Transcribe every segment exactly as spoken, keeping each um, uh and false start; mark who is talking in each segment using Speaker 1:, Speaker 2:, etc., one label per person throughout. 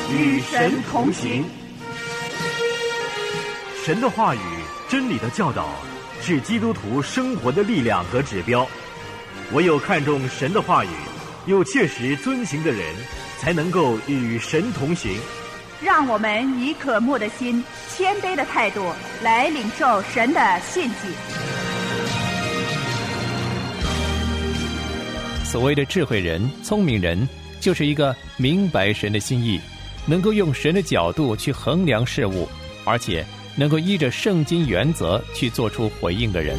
Speaker 1: 与神同行。
Speaker 2: 神的话语、真理的教导是基督徒生活的力量和指标。唯有看重神的话语，又切实遵行的人，才能够与神同行。
Speaker 1: 让我们以渴慕的心、谦卑的态度来领受神的信息。
Speaker 3: 所谓的智慧人、聪明人，就是一个明白神的心意，能够用神的角度去衡量事物，而且能够依着圣经原则去做出回应的人。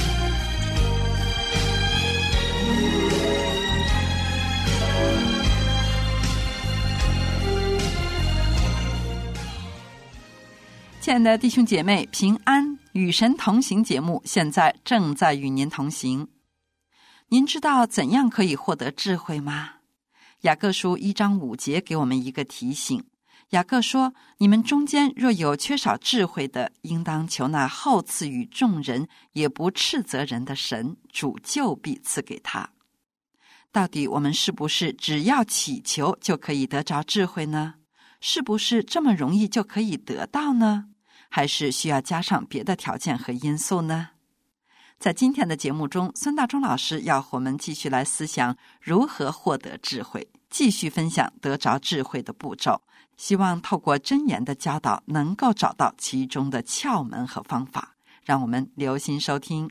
Speaker 4: 亲爱的弟兄姐妹，平安，与神同行节目现在正在与您同行。您知道怎样可以获得智慧吗？雅各书一章五节给我们一个提醒。雅各说，你们中间若有缺少智慧的，应当求那厚赐与众人也不斥责人的神，主就必赐给他。到底我们是不是只要祈求就可以得着智慧呢？是不是这么容易就可以得到呢？还是需要加上别的条件和因素呢？在今天的节目中，孙大中老师要和我们继续来思想如何获得智慧，继续分享得着智慧的步骤，希望透过箴言的教导能够找到其中的窍门和方法。让我们留心收听。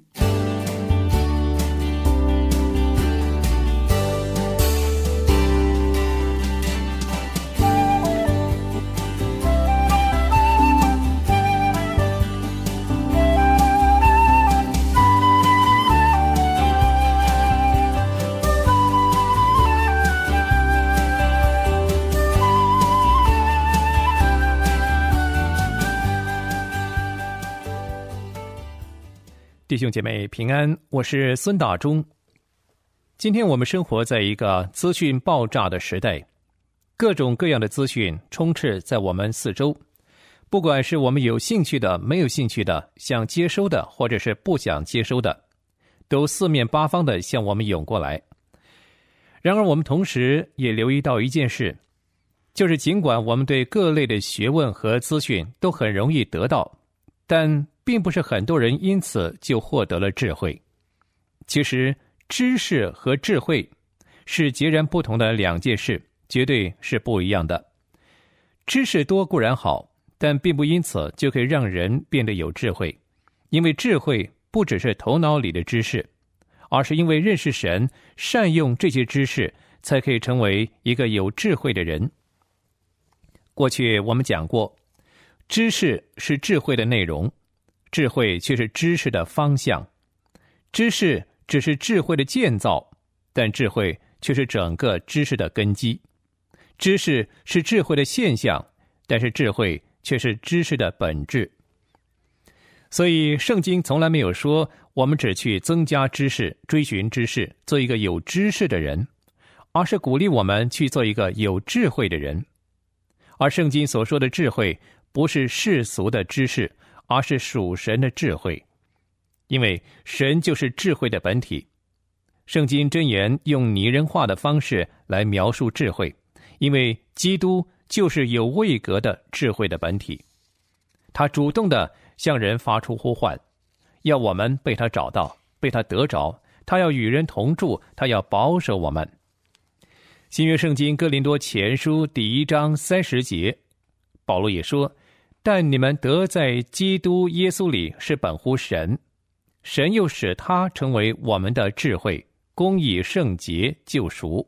Speaker 3: 弟兄姐妹平安，我是孙大中。今天我们生活在一个资讯爆炸的时代，各种各样的资讯充斥在我们四周，不管是我们有兴趣的、没有兴趣的、想接收的或者是不想接收的，都四面八方的向我们涌过来。然而我们同时也留意到一件事，就是尽管我们对各类的学问和资讯都很容易得到，但并不是很多人因此就获得了智慧。其实知识和智慧是截然不同的两件事，绝对是不一样的。知识多固然好，但并不因此就可以让人变得有智慧，因为智慧不只是头脑里的知识，而是因为认识神，善用这些知识，才可以成为一个有智慧的人。过去我们讲过，知识是智慧的内容，智慧却是知识的方向。知识只是智慧的建造，但智慧却是整个知识的根基。知识是智慧的现象，但是智慧却是知识的本质。所以圣经从来没有说我们只去增加知识、追寻知识，做一个有知识的人，而是鼓励我们去做一个有智慧的人。而圣经所说的智慧不是世俗的知识，而是属神的智慧，因为神就是智慧的本体。圣经箴言用拟人化的方式来描述智慧，因为基督就是有位格的智慧的本体。他主动地向人发出呼唤，要我们被他找到，被他得着，他要与人同住，他要保守我们。新约圣经哥林多前书第一章三十节，保罗也说，但你们得在基督耶稣里是本乎神，神又使他成为我们的智慧、公义、圣洁、救赎。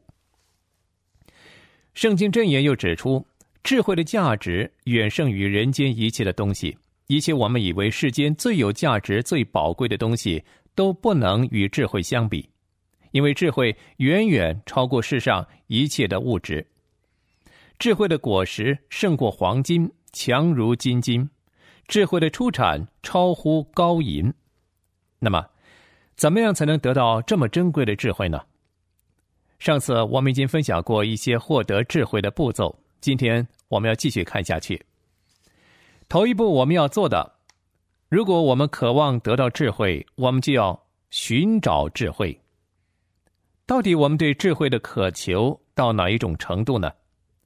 Speaker 3: 圣经箴言又指出，智慧的价值远胜于人间一切的东西，一切我们以为世间最有价值、最宝贵的东西，都不能与智慧相比，因为智慧远远超过世上一切的物质。智慧的果实胜过黄金，强如金金，智慧的出产超乎高银。那么怎么样才能得到这么珍贵的智慧呢？上次我们已经分享过一些获得智慧的步骤，今天我们要继续看下去。头一步我们要做的，如果我们渴望得到智慧，我们就要寻找智慧。到底我们对智慧的渴求到哪一种程度呢？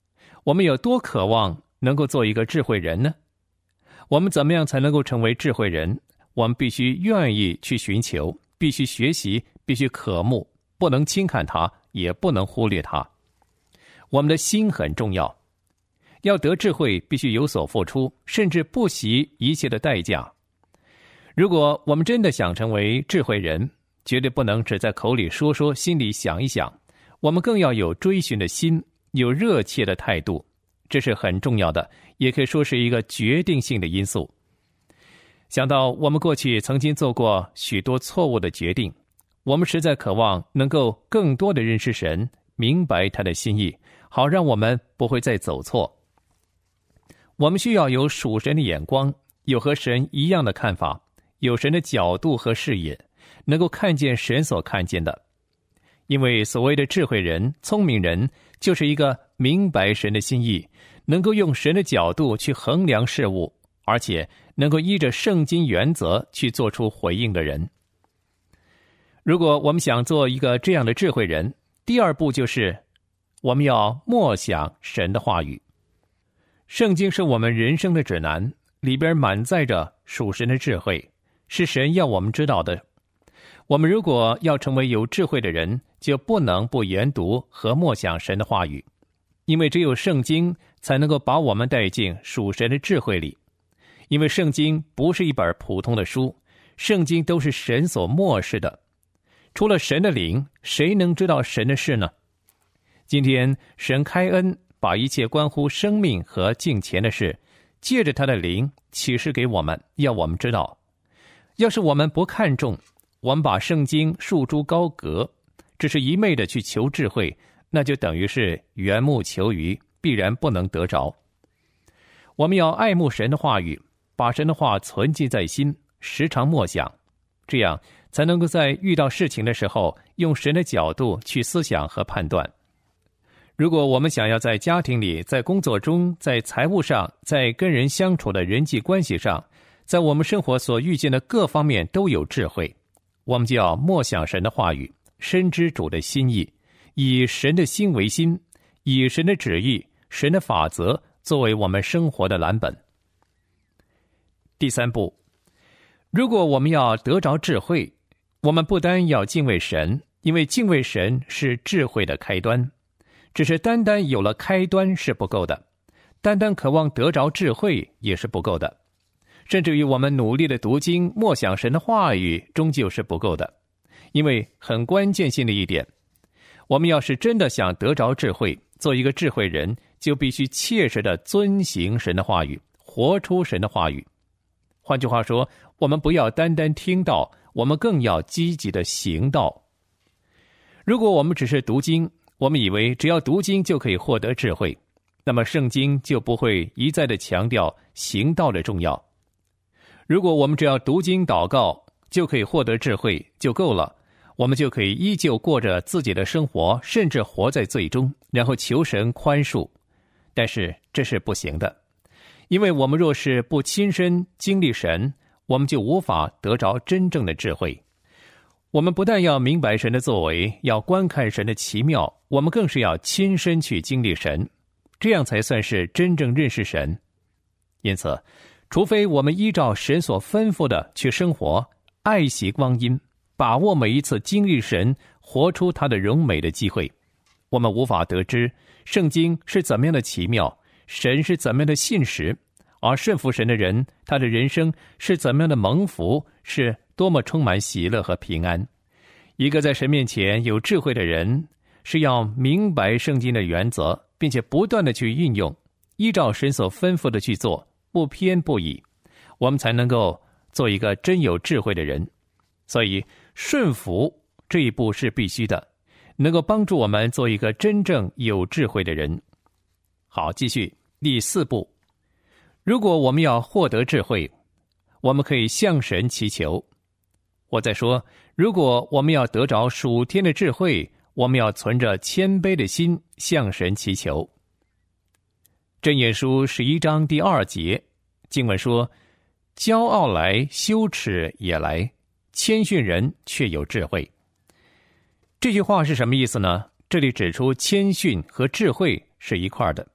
Speaker 3: 我们有多渴望能够做一个智慧人呢？我们怎么样才能够成为智慧人？我们必须愿意去寻求，必须学习，必须渴慕，不能轻看它，也不能忽略它。我们的心很重要，要得智慧必须有所付出，甚至不惜一切的代价。如果我们真的想成为智慧人，绝对不能只在口里说说，心里想一想，我们更要有追寻的心，有热切的态度，这是很重要的，也可以说是一个决定性的因素。想到我们过去曾经做过许多错误的决定，我们实在渴望能够更多的认识神，明白他的心意，好让我们不会再走错。我们需要有属神的眼光，有和神一样的看法，有神的角度和视野，能够看见神所看见的。因为所谓的智慧人、聪明人，就是一个明白神的心意，能够用神的角度去衡量事物，而且能够依着圣经原则去做出回应的人。如果我们想做一个这样的智慧人，第二步就是我们要默想神的话语。圣经是我们人生的指南，里边满载着属神的智慧，是神要我们知道的。我们如果要成为有智慧的人，就不能不研读和默想神的话语，因为只有圣经才能够把我们带进属神的智慧里。因为圣经不是一本普通的书，圣经都是神所默示的。除了神的灵，谁能知道神的事呢？今天神开恩，把一切关乎生命和敬虔的事，借着他的灵启示给我们，要我们知道。要是我们不看重，我们把圣经束诸高阁，只是一昧的去求智慧，那就等于是缘木求鱼，必然不能得着。我们要爱慕神的话语，把神的话存记在心，时常默想，这样才能够在遇到事情的时候，用神的角度去思想和判断。如果我们想要在家庭里、在工作中、在财务上、在跟人相处的人际关系上，在我们生活所遇见的各方面都有智慧，我们就要默想神的话语，深知主的心意，以神的心为心，以神的旨意、神的法则作为我们生活的蓝本。第三步，如果我们要得着智慧，我们不单要敬畏神，因为敬畏神是智慧的开端。只是单单有了开端是不够的，单单渴望得着智慧也是不够的，甚至于我们努力的读经、默想神的话语，终究是不够的。因为很关键性的一点，我们要是真的想得着智慧，做一个智慧人，就必须切实的遵行神的话语，活出神的话语。换句话说，我们不要单单听到，我们更要积极的行道。如果我们只是读经，我们以为只要读经就可以获得智慧，那么圣经就不会一再的强调行道的重要。如果我们只要读经祷告就可以获得智慧就够了，我们就可以依旧过着自己的生活，甚至活在罪中，然后求神宽恕。但是这是不行的，因为我们若是不亲身经历神，我们就无法得着真正的智慧。我们不但要明白神的作为，要观看神的奇妙，我们更是要亲身去经历神，这样才算是真正认识神。因此，除非我们依照神所吩咐的去生活，爱惜光阴，把握每一次经历神、活出他的荣美的机会，我们无法得知圣经是怎么样的奇妙，神是怎么样的信实，而顺服神的人，他的人生是怎么样的蒙福，是多么充满喜乐和平安。一个在神面前有智慧的人，是要明白圣经的原则，并且不断的去运用，依照神所吩咐的去做，不偏不倚，我们才能够做一个真有智慧的人。所以顺服这一步是必须的，能够帮助我们做一个真正有智慧的人。好，继续第四步，如果我们要获得智慧，我们可以向神祈求。我在说，如果我们要得着属天的智慧，我们要存着谦卑的心向神祈求。箴言书十一章第二节经文说，骄傲来，羞耻也来，谦逊人却有智慧。这句话是什么意思呢？这里指出谦逊和智慧是一块的，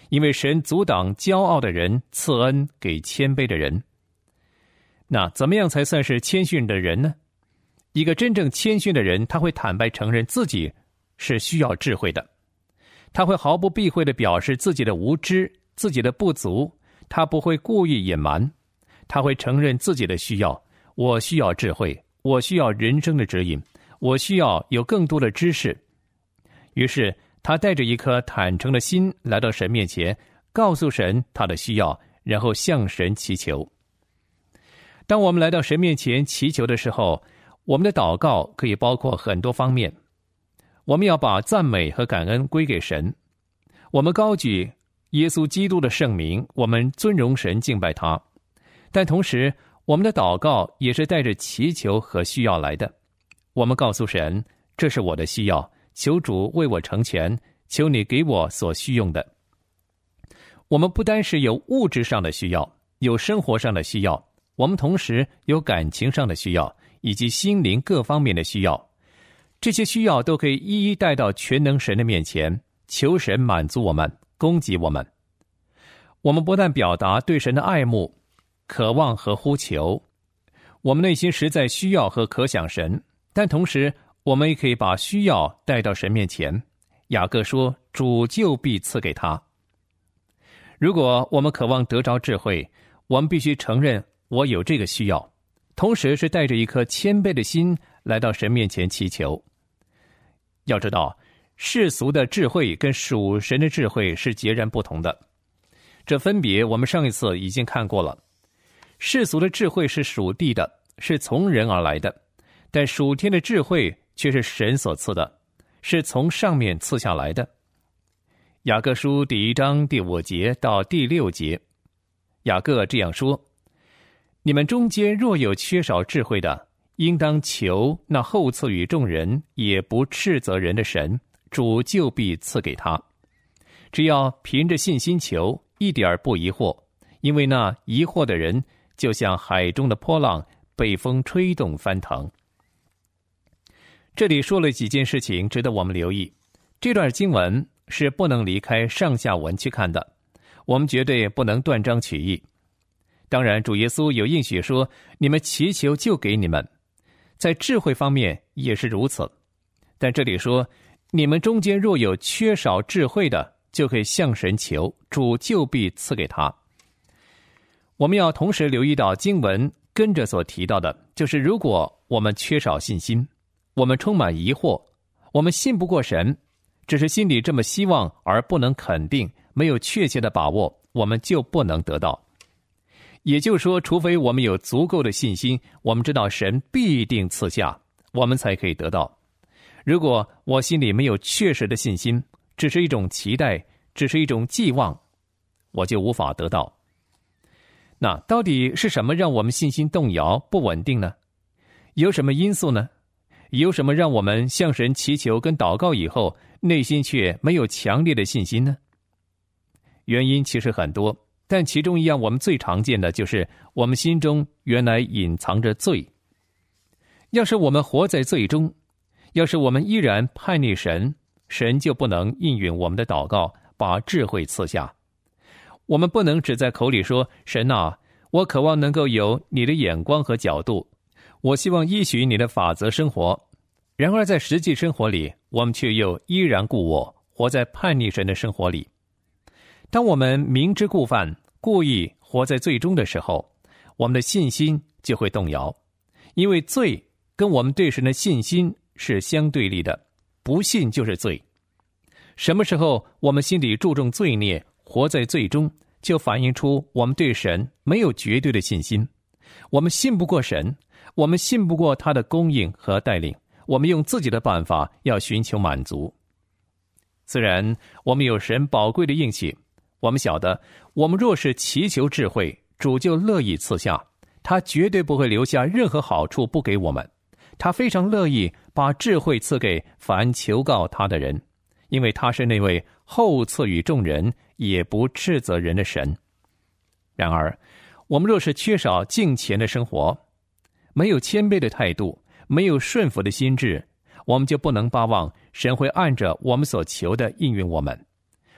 Speaker 3: 因为神阻挡骄傲的人，赐恩给谦卑的人。那怎么样才算是谦逊的人呢？一个真正谦逊的人，他会坦白承认自己是需要智慧的，他会毫不避讳地表示自己的无知、自己的不足，他不会故意隐瞒，他会承认自己的需要，我需要智慧，我需要人生的指引，我需要有更多的知识。于是他带着一颗坦诚的心来到神面前，告诉神他的需要，然后向神祈求。当我们来到神面前祈求的时候，我们的祷告可以包括很多方面。我们要把赞美和感恩归给神，我们高举耶稣基督的圣名，我们尊荣神，敬拜他。但同时，我们的祷告也是带着祈求和需要来的。我们告诉神，这是我的需要，求主为我成全，求你给我所需用的。我们不单是有物质上的需要，有生活上的需要，我们同时有感情上的需要，以及心灵各方面的需要。这些需要都可以一一带到全能神的面前，求神满足我们，供给我们。我们不但表达对神的爱慕、渴望和呼求，我们内心实在需要和可想神，但同时我们也可以把需要带到神面前。雅各说，主就必赐给他。如果我们渴望得着智慧，我们必须承认我有这个需要，同时是带着一颗谦卑的心来到神面前祈求。要知道，世俗的智慧跟属神的智慧是截然不同的，这分别我们上一次已经看过了。世俗的智慧是属地的，是从人而来的，但属天的智慧却是神所赐的，是从上面赐下来的。雅各书第一章第五节到第六节，雅各这样说：你们中间若有缺少智慧的，应当求那厚赐与众人，也不斥责人的神，主就必赐给他。只要凭着信心求，一点不疑惑，因为那疑惑的人就像海中的波浪，被风吹动翻腾。这里说了几件事情值得我们留意。这段经文是不能离开上下文去看的，我们绝对不能断章取义。当然，主耶稣有应许说，你们祈求就给你们，在智慧方面也是如此。但这里说，你们中间若有缺少智慧的，就可以向神求，主就必赐给他。我们要同时留意到经文跟着所提到的，就是如果我们缺少信心，我们充满疑惑，我们信不过神，只是心里这么希望而不能肯定，没有确切的把握，我们就不能得到。也就是说，除非我们有足够的信心，我们知道神必定赐下，我们才可以得到。如果我心里没有确实的信心，只是一种期待，只是一种寄望，我就无法得到。那到底是什么让我们信心动摇不稳定呢？有什么因素呢？有什么让我们向神祈求跟祷告以后，内心却没有强烈的信心呢？原因其实很多，但其中一样我们最常见的就是我们心中原来隐藏着罪。要是我们活在罪中，要是我们依然叛逆神，神就不能应允我们的祷告，把智慧赐下。我们不能只在口里说，神啊，我渴望能够有你的眼光和角度，我希望依循你的法则生活。然而在实际生活里，我们却又依然故我，活在叛逆神的生活里。当我们明知故犯，故意活在罪中的时候，我们的信心就会动摇，因为罪跟我们对神的信心是相对立的，不信就是罪。什么时候我们心里注重罪孽，活在罪中，就反映出我们对神没有绝对的信心。我们信不过神，我们信不过他的供应和带领，我们用自己的办法要寻求满足。虽然我们有神宝贵的应许，我们晓得，我们若是祈求智慧，主就乐意赐下，他绝对不会留下任何好处不给我们。他非常乐意把智慧赐给凡求告他的人，因为他是那位厚赐与众人，也不斥责人的神。然而，我们若是缺少敬虔的生活，没有谦卑的态度，没有顺服的心智，我们就不能巴望神会按着我们所求的应允我们。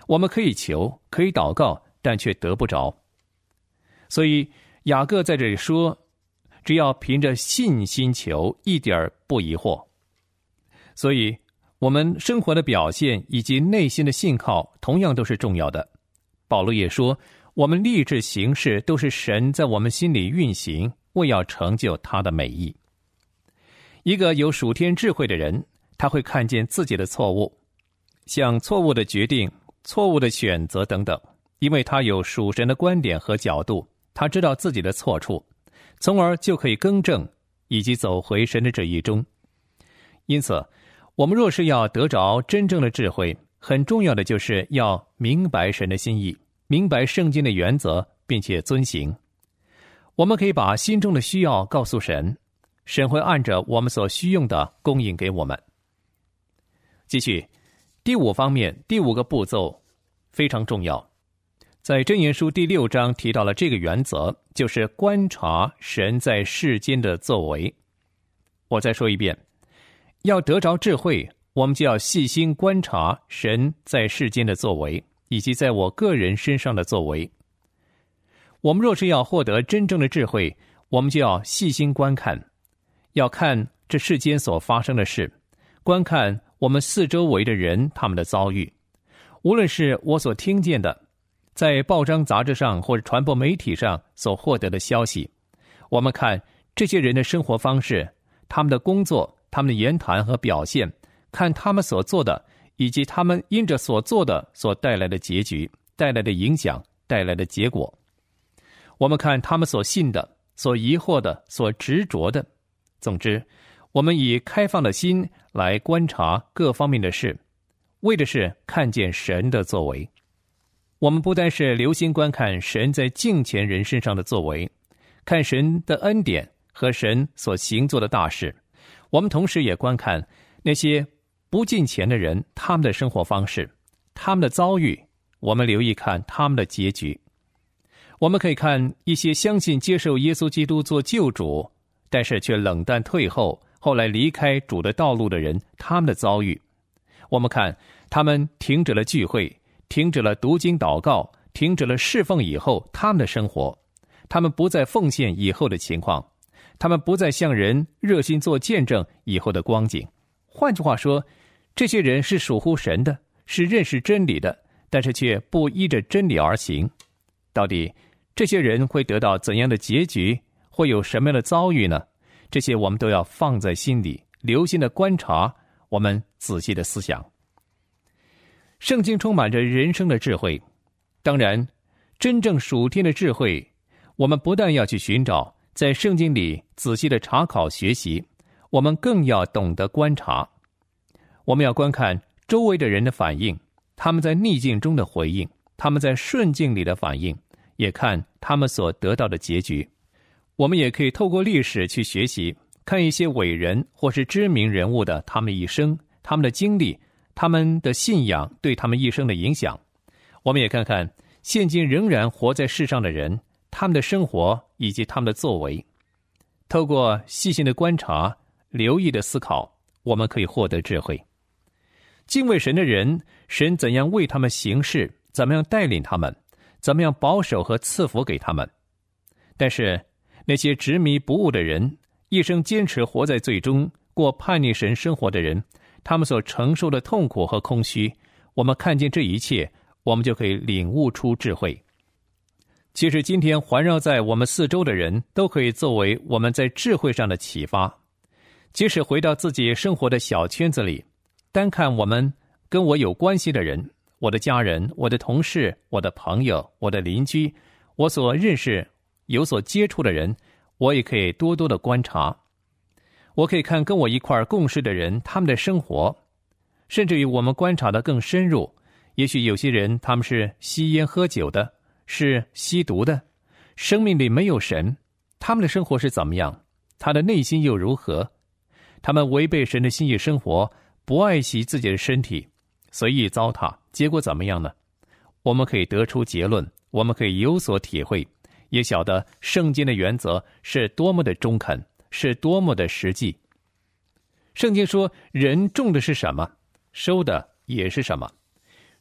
Speaker 3: 我们可以求，可以祷告，但却得不着。所以雅各在这里说，只要凭着信心求，一点儿不疑惑。所以我们生活的表现以及内心的信靠同样都是重要的。保罗也说，我们立志行事都是神在我们心里运行，为要成就他的美意。一个有属天智慧的人，他会看见自己的错误，像错误的决定、错误的选择等等，因为他有属神的观点和角度，他知道自己的错处，从而就可以更正，以及走回神的旨意中。因此，我们若是要得着真正的智慧，很重要的就是要明白神的心意，明白圣经的原则，并且遵行。我们可以把心中的需要告诉神，神会按着我们所需用的供应给我们。继续，第五方面，第五个步骤非常重要。在箴言书第六章提到了这个原则，就是观察神在世间的作为。我再说一遍，要得着智慧，我们就要细心观察神在世间的作为，以及在我个人身上的作为。我们若是要获得真正的智慧，我们就要细心观看，要看这世间所发生的事，观看我们四周围的人他们的遭遇。无论是我所听见的，在报章杂志上或者传播媒体上所获得的消息，我们看这些人的生活方式，他们的工作，他们的言谈和表现，看他们所做的，以及他们因着所做的所带来的结局，带来的影响，带来的结果。我们看他们所信的，所疑惑的，所执着的。总之，我们以开放的心来观察各方面的事，为的是看见神的作为。我们不单是留心观看神在敬虔人身上的作为，看神的恩典和神所行做的大事，我们同时也观看那些不敬虔的人，他们的生活方式，他们的遭遇，我们留意看他们的结局。我们可以看一些相信接受耶稣基督做救主，但是却冷淡退后，后来离开主的道路的人，他们的遭遇。我们看他们停止了聚会，停止了读经祷告，停止了侍奉以后他们的生活，他们不再奉献以后的情况，他们不再向人热心做见证以后的光景。换句话说，这些人是属乎神的，是认识真理的，但是却不依着真理而行。到底这些人会得到怎样的结局，会有什么样的遭遇呢？这些我们都要放在心里，留心的观察，我们仔细的思想。圣经充满着人生的智慧，当然真正属天的智慧，我们不但要去寻找，在圣经里仔细的查考学习，我们更要懂得观察。我们要观看周围的人的反应，他们在逆境中的回应，他们在顺境里的反应，也看他们所得到的结局。我们也可以透过历史去学习，看一些伟人或是知名人物的他们一生，他们的经历，他们的信仰对他们一生的影响。我们也看看现今仍然活在世上的人，他们的生活以及他们的作为。透过细心的观察，留意的思考，我们可以获得智慧。敬畏神的人，神怎样为他们行事，怎么样带领他们，怎么样保守和赐福给他们。但是那些执迷不悟的人，一生坚持活在罪中，过叛逆神生活的人，他们所承受的痛苦和空虚，我们看见这一切，我们就可以领悟出智慧。其实今天环绕在我们四周的人，都可以作为我们在智慧上的启发。即使回到自己生活的小圈子里，单看我们跟我有关系的人，我的家人，我的同事，我的朋友，我的邻居，我所认识有所接触的人，我也可以多多的观察。我可以看跟我一块共事的人，他们的生活，甚至于我们观察得更深入。也许有些人他们是吸烟喝酒的，是吸毒的，生命里没有神，他们的生活是怎么样？他的内心又如何？他们违背神的心意生活，不爱惜自己的身体，随意糟蹋，结果怎么样呢？我们可以得出结论，我们可以有所体会，也晓得圣经的原则是多么的中肯，是多么的实际。圣经说，人种的是什么，收的也是什么。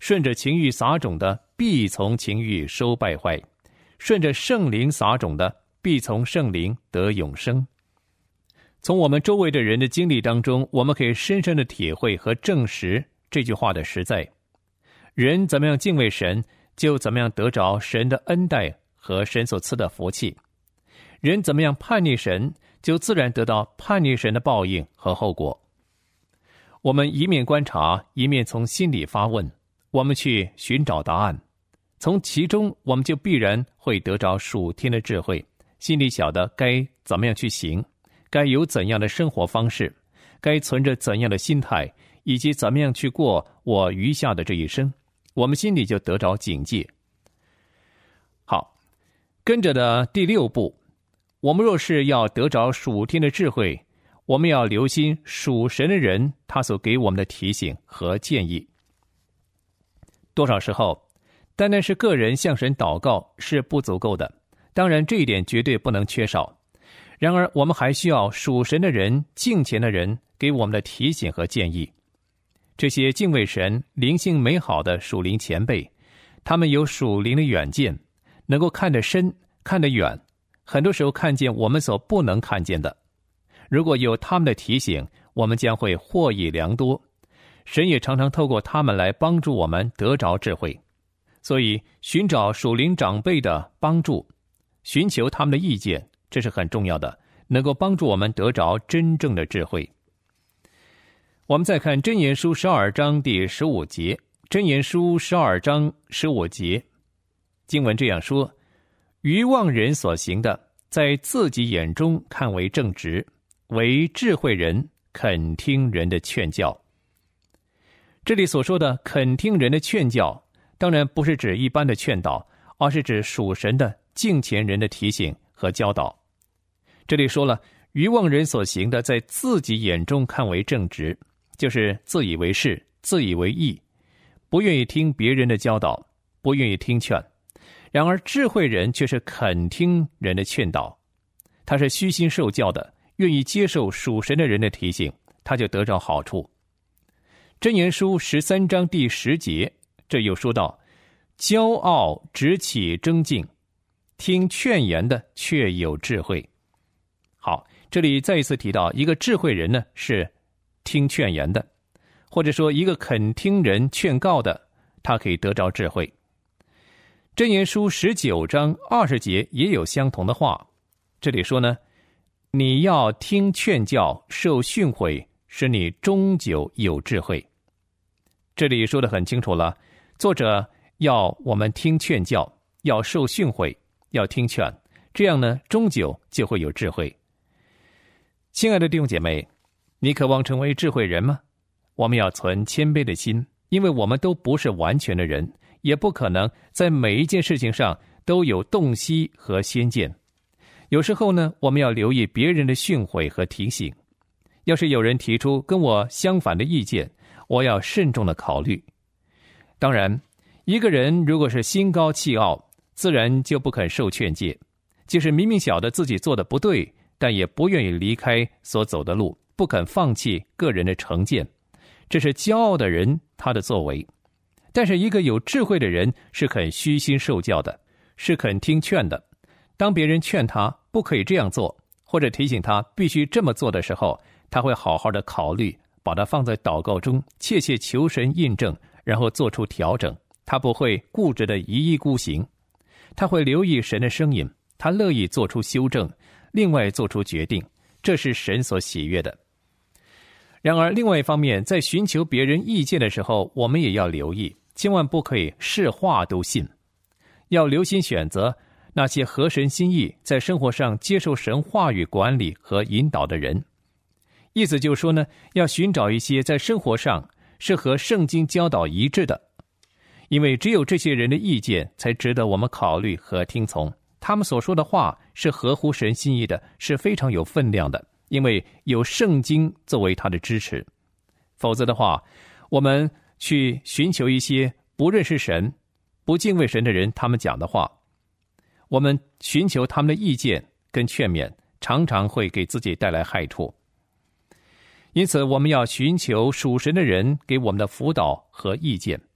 Speaker 3: 顺着情欲撒种的，必从情欲收败坏；顺着圣灵撒种的，必从圣灵得永生。从我们周围的人的经历当中，我们可以深深的体会和证实这句话的实在。人怎么样敬畏神，就怎么样得着神的恩待和神所赐的福气；人怎么样叛逆神，就自然得到叛逆神的报应和后果。我们一面观察，一面从心里发问，我们去寻找答案，从其中我们就必然会得着属天的智慧，心里晓得该怎么样去行，该有怎样的生活方式，该存着怎样的心态，以及怎么样去过我余下的这一生，我们心里就得着警戒。好，跟着的第六步，我们若是要得着属天的智慧，我们要留心属神的人他所给我们的提醒和建议。多少时候单单是个人向神祷告是不足够的，当然这一点绝对不能缺少。然而我们还需要属神的人、敬虔的人给我们的提醒和建议。这些敬畏神、灵性美好的属灵前辈，他们有属灵的远见，能够看得深、看得远，很多时候看见我们所不能看见的。如果有他们的提醒，我们将会获益良多。神也常常透过他们来帮助我们得着智慧。所以寻找属灵长辈的帮助，寻求他们的意见，这是很重要的，能够帮助我们得着真正的智慧。我们再看箴言书十二章第十五节，箴言书十二章十五节，经文这样说：愚妄人所行的，在自己眼中看为正直，为智慧人肯听人的劝教。这里所说的肯听人的劝教，当然不是指一般的劝导，而是指属神的敬虔人的提醒和教导。这里说了，愚妄人所行的，在自己眼中看为正直，就是自以为是、自以为义，不愿意听别人的教导，不愿意听劝。然而智慧人却是肯听人的劝导，他是虚心受教的，愿意接受属神的人的提醒，他就得着好处。箴言书十三章第十节，这又说到：骄傲直起争竞，听劝言的却有智慧。好，这里再一次提到，一个智慧人呢是听劝言的，或者说一个肯听人劝告的，他可以得着智慧。箴言书十九章二十节也有相同的话，这里说呢，你要听劝教，受训诲，使你终久有智慧。这里说得很清楚了，作者要我们听劝教，要受训诲，要听劝，这样呢，终究就会有智慧。亲爱的弟兄姐妹，你渴望成为智慧人吗？我们要存谦卑的心，因为我们都不是完全的人，也不可能在每一件事情上都有洞悉和先见。有时候呢，我们要留意别人的训诲和提醒。要是有人提出跟我相反的意见，我要慎重的考虑。当然，一个人如果是心高气傲，自然就不肯受劝诫，即使明明晓得自己做的不对，但也不愿意离开所走的路，不肯放弃个人的成见，这是骄傲的人他的作为。但是一个有智慧的人是肯虚心受教的，是肯听劝的。当别人劝他不可以这样做，或者提醒他必须这么做的时候，他会好好的考虑，把它放在祷告中，切切求神印证，然后做出调整。他不会固执的一意孤行，他会留意神的声音，他乐意做出修正，另外做出决定，这是神所喜悦的。然而另外一方面，在寻求别人意见的时候，我们也要留意，千万不可以是话都信，要留心选择那些合神心意，在生活上接受神话语管理和引导的人。意思就是说呢，要寻找一些在生活上是和圣经教导一致的，因为只有这些人的意见才值得我们考虑和听从，他们所说的话是合乎神心意的，是非常有分量的，因为有圣经作为他的支持。否则的话，我们去寻求一些不认识神、不敬畏神的人他们讲的话，我们寻求他们的意见跟劝勉，常常会给自己带来害处。因此我们要寻求属神的人给我们的辅导和意见，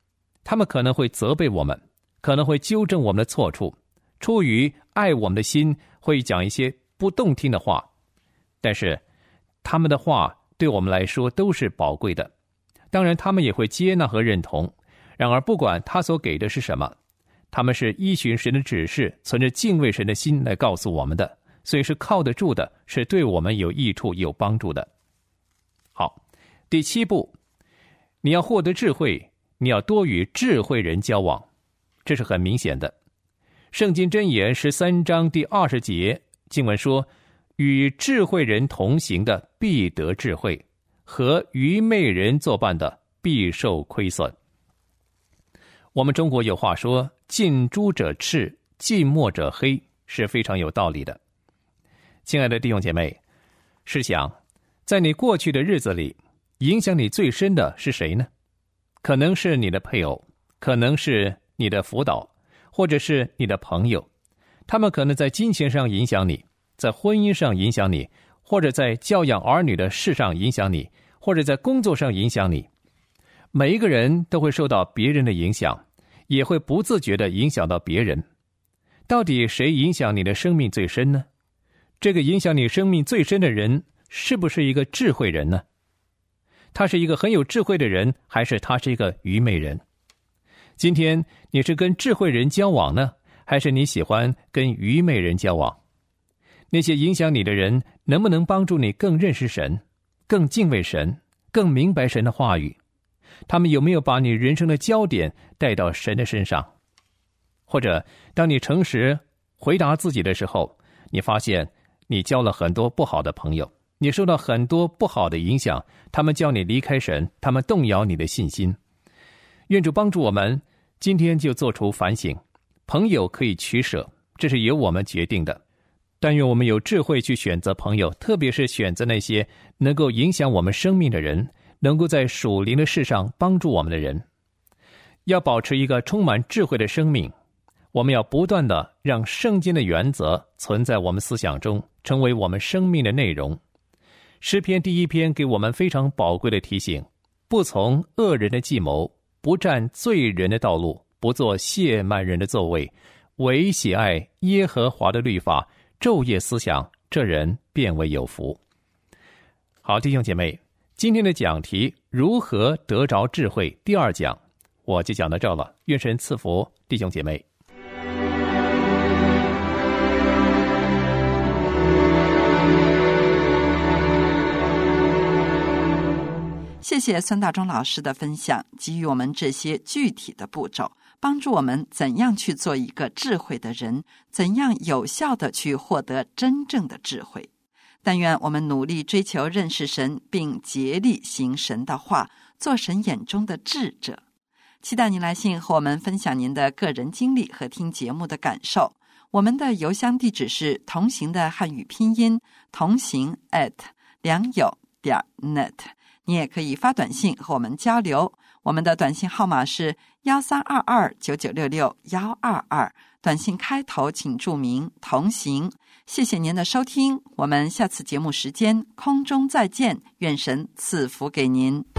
Speaker 3: 他们可能会责备我们，可能会纠正我们的错处，出于爱我们的心会讲一些不动听的话，但是他们的话对我们来说都是宝贵的。当然他们也会接纳和认同，然而不管他所给的是什么，他们是依循神的指示，存着敬畏神的心来告诉我们的，所以是靠得住的，是对我们有益处有帮助的。好，第七步，你要获得智慧，你要多与智慧人交往，这是很明显的。圣经箴言十三章第二十节经文说，与智慧人同行的必得智慧，和愚昧人作伴的必受亏损。我们中国有话说，近朱者赤，近墨者黑，是非常有道理的。亲爱的弟兄姐妹，试想在你过去的日子里，影响你最深的是谁呢？可能是你的配偶，可能是你的辅导，或者是你的朋友。他们可能在金钱上影响你，在婚姻上影响你，或者在教养儿女的事上影响你，或者在工作上影响你。每一个人都会受到别人的影响，也会不自觉地影响到别人。到底谁影响你的生命最深呢？这个影响你生命最深的人是不是一个智慧人呢？他是一个很有智慧的人，还是他是一个愚昧人？今天你是跟智慧人交往呢，还是你喜欢跟愚昧人交往？那些影响你的人能不能帮助你更认识神，更敬畏神，更明白神的话语？他们有没有把你人生的焦点带到神的身上？或者当你诚实回答自己的时候，你发现你交了很多不好的朋友，你受到很多不好的影响，他们叫你离开神，他们动摇你的信心。愿主帮助我们今天就做出反省。朋友可以取舍，这是由我们决定的，但愿我们有智慧去选择朋友，特别是选择那些能够影响我们生命的人，能够在属灵的事上帮助我们的人。要保持一个充满智慧的生命，我们要不断地让圣经的原则存在我们思想中，成为我们生命的内容。诗篇第一篇给我们非常宝贵的提醒，不从恶人的计谋，不占罪人的道路，不做亵慢人的座位，唯喜爱耶和华的律法，昼夜思想，这人便为有福。好，弟兄姐妹，今天的讲题如何得着智慧第二讲我就讲到这了，愿神赐福弟兄姐妹。
Speaker 4: 谢谢孙大中老师的分享，给予我们这些具体的步骤，帮助我们怎样去做一个智慧的人，怎样有效地去获得真正的智慧。但愿我们努力追求认识神，并竭力行神的话，做神眼中的智者。期待您来信和我们分享您的个人经历和听节目的感受。我们的邮箱地址是同行的汉语拼音同行 at 良友点 net。你也可以发短信和我们交流，我们的短信号码是幺三二二九九六六幺二二，短信开头请注明同行。谢谢您的收听，我们下次节目时间空中再见，愿神赐福给您。